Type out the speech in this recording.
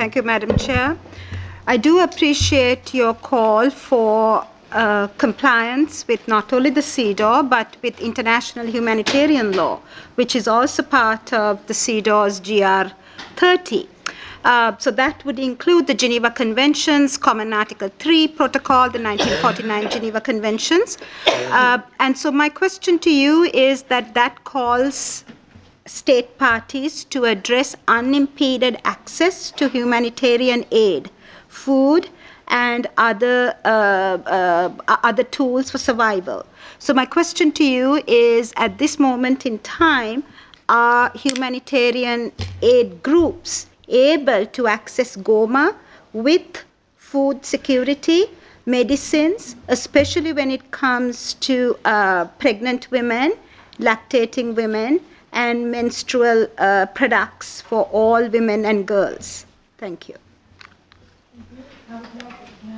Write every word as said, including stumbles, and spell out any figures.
Thank you, Madam Chair. I do appreciate your call for uh, compliance with not only the C E D A W, but with international humanitarian law, which is also part of the C E D A W's G R thirty. Uh, so that would include the Geneva Conventions, Common Article three Protocol, the nineteen forty-nine Geneva Conventions. Uh, and so my question to you is that that calls state parties to address unimpeded access to humanitarian aid, food, and other, uh, uh, other tools for survival. So my question to you is, at this moment in time, are humanitarian aid groups able to access Goma with food security, medicines, especially when it comes to uh, pregnant women, lactating women, and menstrual uh, products for all women and girls? Thank you.